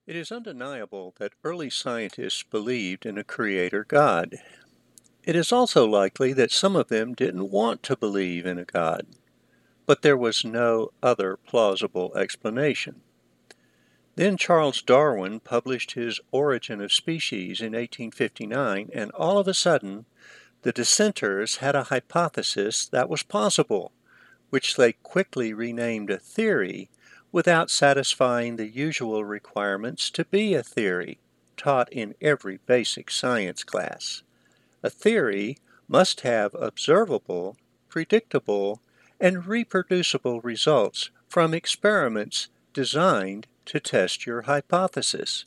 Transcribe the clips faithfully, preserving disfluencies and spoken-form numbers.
It is undeniable that early scientists believed in a creator God. It is also likely that some of them didn't want to believe in a God, but there was no other plausible explanation. Then Charles Darwin published his Origin of Species in eighteen fifty-nine, and all of a sudden, the dissenters had a hypothesis that was possible, which they quickly renamed a theory without satisfying the usual requirements to be a theory, taught in every basic science class. A theory must have observable, predictable, and reproducible results from experiments designed to test your hypothesis.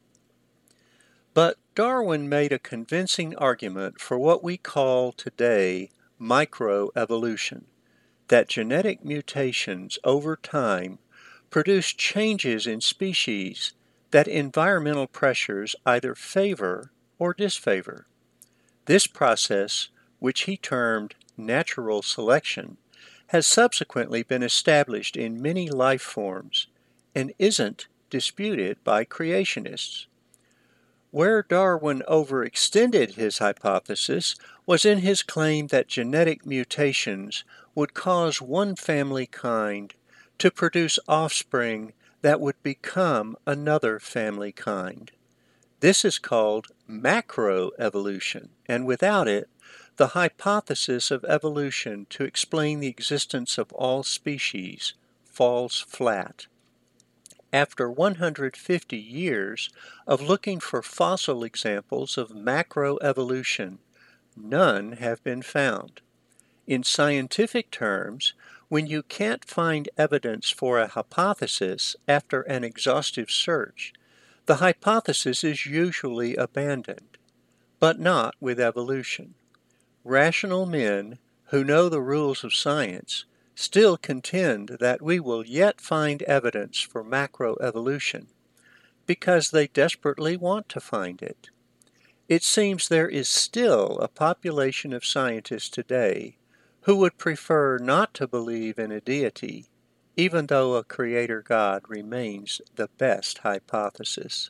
But Darwin made a convincing argument for what we call today microevolution, that genetic mutations over time produce changes in species that environmental pressures either favor or disfavor. This process, which he termed natural selection, has subsequently been established in many life forms and isn't disputed by creationists. Where Darwin overextended his hypothesis was in his claim that genetic mutations would cause one family kind to produce offspring that would become another family kind. This is called macroevolution, and without it, the hypothesis of evolution to explain the existence of all species falls flat. After one hundred fifty years of looking for fossil examples of macroevolution, none have been found. In scientific terms, when you can't find evidence for a hypothesis after an exhaustive search, the hypothesis is usually abandoned, but not with evolution. Rational men who know the rules of science still contend that we will yet find evidence for macroevolution because they desperately want to find it. It seems there is still a population of scientists today who would prefer not to believe in a deity, even though a creator God remains the best hypothesis.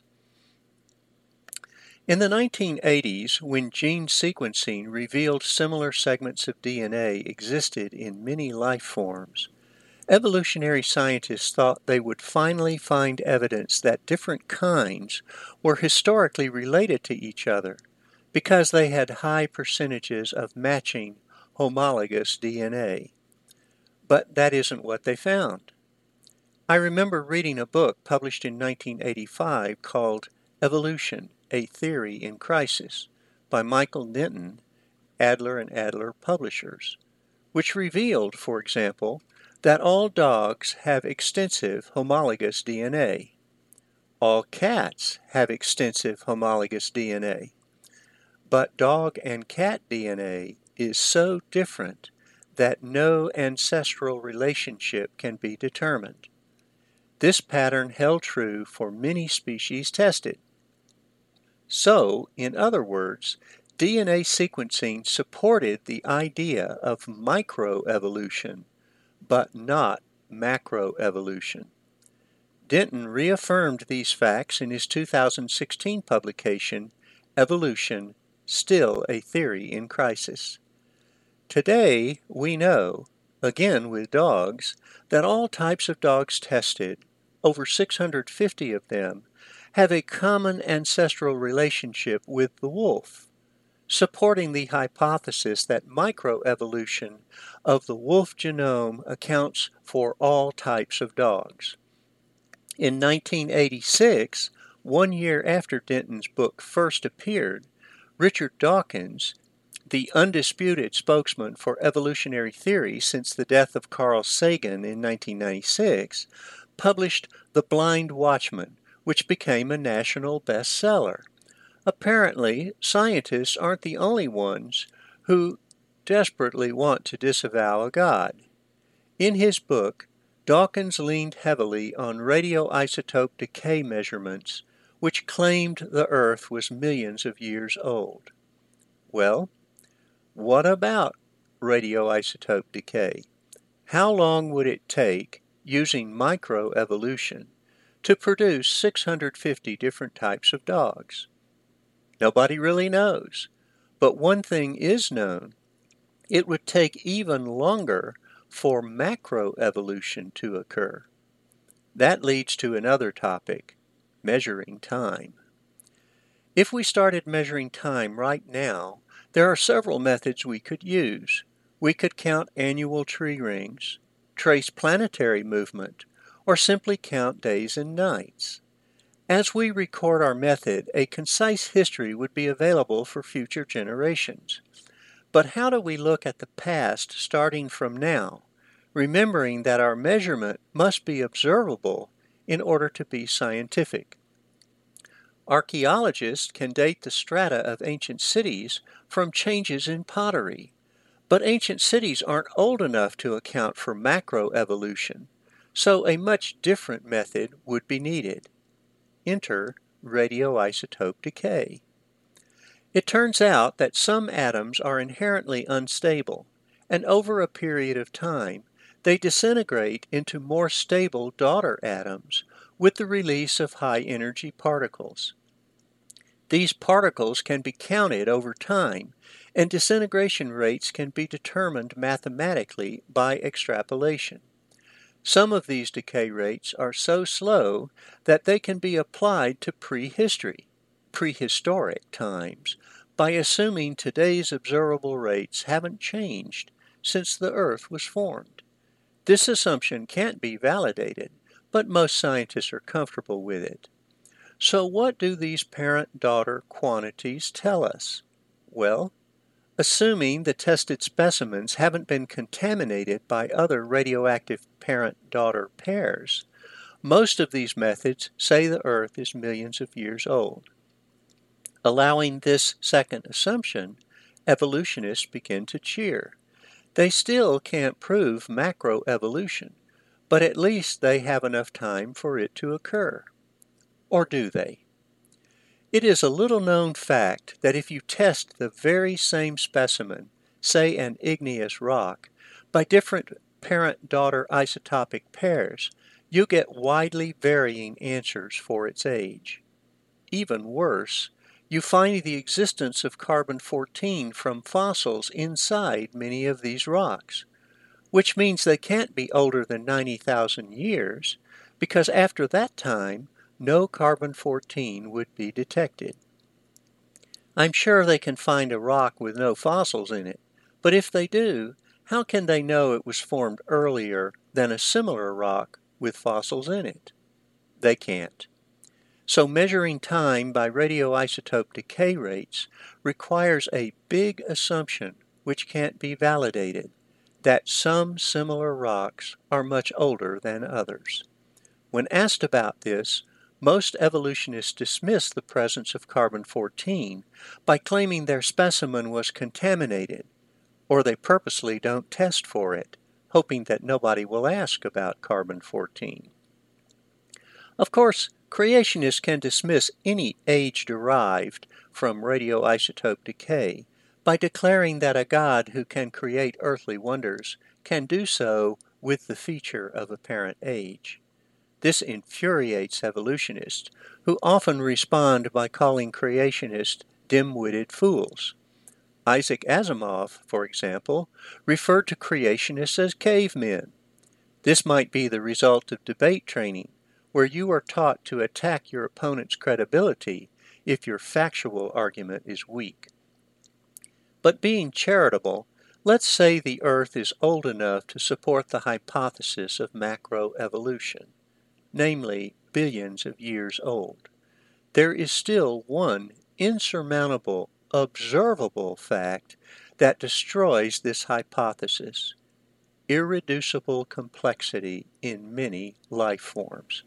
In the nineteen eighties, when gene sequencing revealed similar segments of D N A existed in many life forms, evolutionary scientists thought they would finally find evidence that different kinds were historically related to each other because they had high percentages of matching homologous D N A. But that isn't what they found. I remember reading a book published in nineteen eighty-five called Evolution, A Theory in Crisis by Michael Denton, Adler and Adler Publishers, which revealed, for example, that all dogs have extensive homologous D N A. All cats have extensive homologous D N A. But dog and cat D N A is so different that no ancestral relationship can be determined. This pattern held true for many species tested. So, in other words, D N A sequencing supported the idea of microevolution, but not macroevolution. Denton reaffirmed these facts in his two thousand sixteen publication, Evolution, Still a Theory in Crisis. Today, we know, again with dogs, that all types of dogs tested, over six hundred fifty of them, have a common ancestral relationship with the wolf, supporting the hypothesis that microevolution of the wolf genome accounts for all types of dogs. In nineteen eighty-six, one year after Denton's book first appeared, Richard Dawkins, the undisputed spokesman for evolutionary theory since the death of Carl Sagan in nineteen ninety-six, published The Blind Watchman, which became a national bestseller. Apparently, scientists aren't the only ones who desperately want to disavow a God. In his book, Dawkins leaned heavily on radioisotope decay measurements, which claimed the Earth was millions of years old. Well, what about radioisotope decay? How long would it take, using microevolution, to produce six hundred fifty different types of dogs? Nobody really knows, but one thing is known. It would take even longer for macroevolution to occur. That leads to another topic, measuring time. If we started measuring time right now, there are several methods we could use. We could count annual tree rings, trace planetary movement, or simply count days and nights. As we record our method, a concise history would be available for future generations. But how do we look at the past starting from now, remembering that our measurement must be observable in order to be scientific? Archaeologists can date the strata of ancient cities from changes in pottery, but ancient cities aren't old enough to account for macroevolution, so a much different method would be needed. Enter radioisotope decay. It turns out that some atoms are inherently unstable, and over a period of time, they disintegrate into more stable daughter atoms with the release of high-energy particles. These particles can be counted over time, and disintegration rates can be determined mathematically by extrapolation. Some of these decay rates are so slow that they can be applied to prehistory, prehistoric times, by assuming today's observable rates haven't changed since the Earth was formed. This assumption can't be validated, but most scientists are comfortable with it. So what do these parent-daughter quantities tell us? Well, assuming the tested specimens haven't been contaminated by other radioactive parent-daughter pairs, most of these methods say the Earth is millions of years old. Allowing this second assumption, evolutionists begin to cheer. They still can't prove macroevolution, but at least they have enough time for it to occur. Or do they? It is a little-known fact that if you test the very same specimen, say an igneous rock, by different parent-daughter isotopic pairs, you get widely varying answers for its age. Even worse, you find the existence of carbon fourteen from fossils inside many of these rocks, which means they can't be older than ninety thousand years, because after that time, no carbon fourteen would be detected. I'm sure they can find a rock with no fossils in it, but if they do, how can they know it was formed earlier than a similar rock with fossils in it? They can't. So measuring time by radioisotope decay rates requires a big assumption which can't be validated, that some similar rocks are much older than others. When asked about this, most evolutionists dismiss the presence of carbon fourteen by claiming their specimen was contaminated, or they purposely don't test for it, hoping that nobody will ask about carbon fourteen. Of course, creationists can dismiss any age derived from radioisotope decay by declaring that a God who can create earthly wonders can do so with the feature of apparent age. This infuriates evolutionists, who often respond by calling creationists dim-witted fools. Isaac Asimov, for example, referred to creationists as cavemen. This might be the result of debate training, where you are taught to attack your opponent's credibility if your factual argument is weak. But being charitable, let's say the Earth is old enough to support the hypothesis of macroevolution, namely billions of years old. There is still one insurmountable, observable fact that destroys this hypothesis: irreducible complexity in many life forms.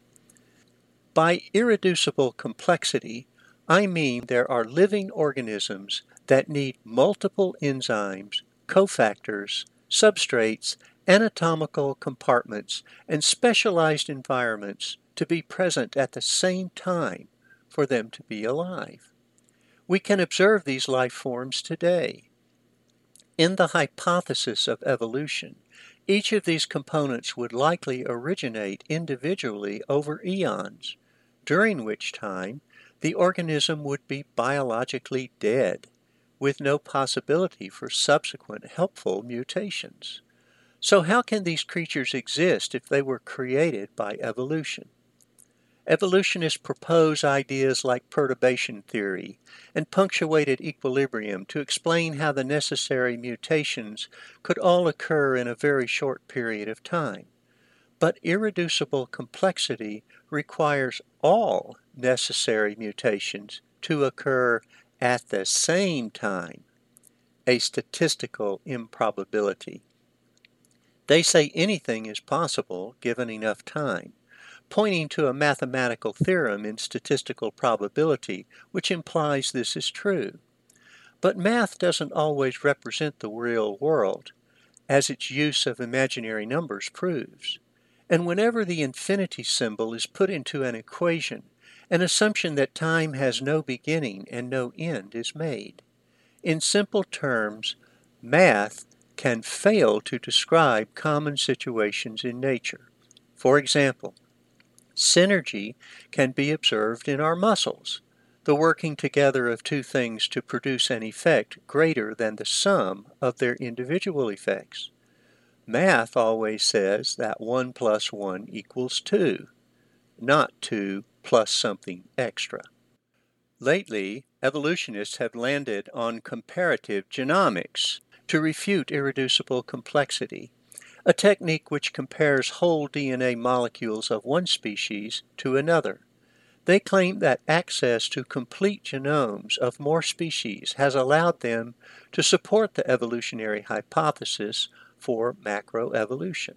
By irreducible complexity, I mean there are living organisms that need multiple enzymes, cofactors, substrates, anatomical compartments, and specialized environments to be present at the same time for them to be alive. We can observe these life forms today. In the hypothesis of evolution, Each of these components would likely originate individually over eons, during which time the organism would be biologically dead, with no possibility for subsequent helpful mutations. So how can these creatures exist if they were created by evolution? Evolutionists propose ideas like perturbation theory and punctuated equilibrium to explain how the necessary mutations could all occur in a very short period of time. But irreducible complexity requires all necessary mutations to occur at the same time, a statistical improbability. They say anything is possible given enough time, pointing to a mathematical theorem in statistical probability which implies this is true. But math doesn't always represent the real world, as its use of imaginary numbers proves. And whenever the infinity symbol is put into an equation, an assumption that time has no beginning and no end is made. In simple terms, math can fail to describe common situations in nature. For example, synergy can be observed in our muscles, the working together of two things to produce an effect greater than the sum of their individual effects. Math always says that one plus one equals two, not two plus something extra. Lately, evolutionists have landed on comparative genomics to refute irreducible complexity, a technique which compares whole D N A molecules of one species to another. They claim that access to complete genomes of more species has allowed them to support the evolutionary hypothesis for macroevolution.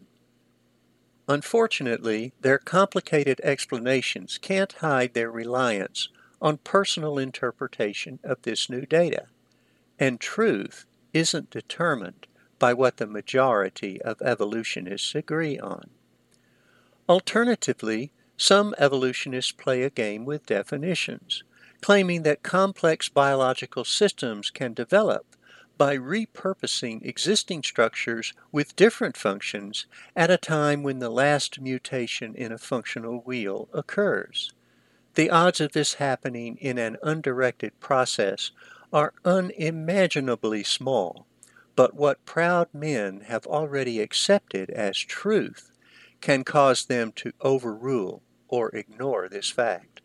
Unfortunately, their complicated explanations can't hide their reliance on personal interpretation of this new data, and truth isn't determined by what the majority of evolutionists agree on. Alternatively, some evolutionists play a game with definitions, claiming that complex biological systems can develop by repurposing existing structures with different functions at a time when the last mutation in a functional wheel occurs. The odds of this happening in an undirected process are unimaginably small, but what proud men have already accepted as truth can cause them to overrule or ignore this fact.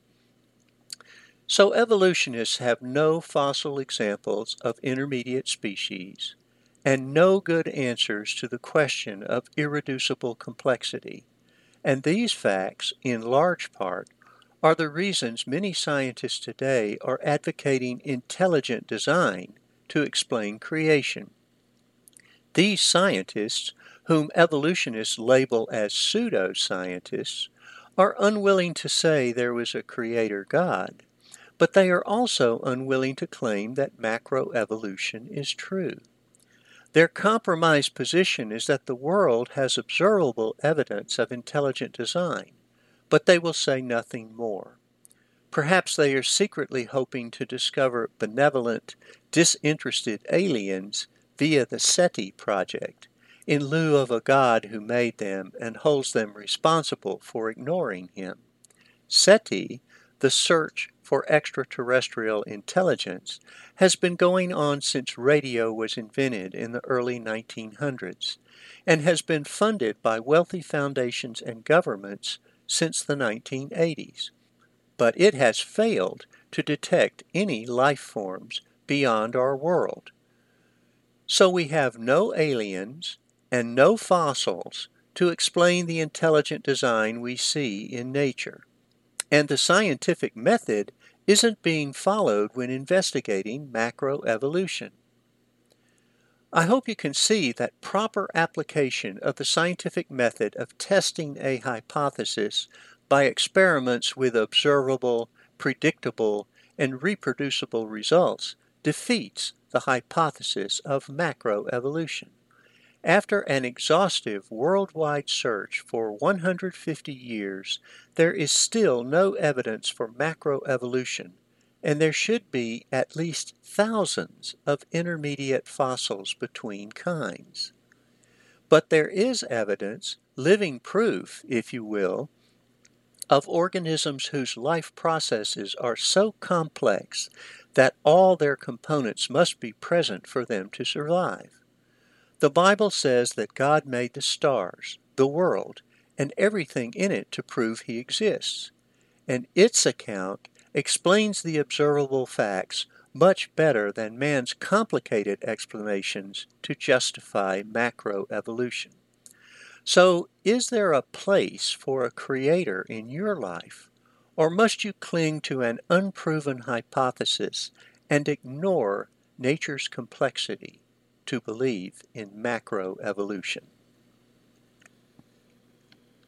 So evolutionists have no fossil examples of intermediate species and no good answers to the question of irreducible complexity, and these facts, in large part, are the reasons many scientists today are advocating intelligent design to explain creation. These scientists, whom evolutionists label as pseudoscientists, are unwilling to say there was a creator God, but they are also unwilling to claim that macroevolution is true. Their compromised position is that the world has observable evidence of intelligent design, but they will say nothing more. Perhaps they are secretly hoping to discover benevolent, disinterested aliens via the SETI project, in lieu of a God who made them and holds them responsible for ignoring him. SETI, the search for extraterrestrial intelligence, has been going on since radio was invented in the early nineteen hundreds, and has been funded by wealthy foundations and governments since the nineteen eighties. But it has failed to detect any life forms beyond our world. So we have no aliens and no fossils to explain the intelligent design we see in nature. And the scientific method isn't being followed when investigating macroevolution. I hope you can see that proper application of the scientific method of testing a hypothesis by experiments with observable, predictable, and reproducible results defeats the hypothesis of macroevolution. After an exhaustive worldwide search for one hundred fifty years, there is still no evidence for macroevolution, and there should be at least thousands of intermediate fossils between kinds. But there is evidence, living proof, if you will, of organisms whose life processes are so complex that all their components must be present for them to survive. The Bible says that God made the stars, the world, and everything in it to prove He exists, and its account explains the observable facts much better than man's complicated explanations to justify macroevolution. So, is there a place for a creator in your life, or must you cling to an unproven hypothesis and ignore nature's complexity to believe in macroevolution?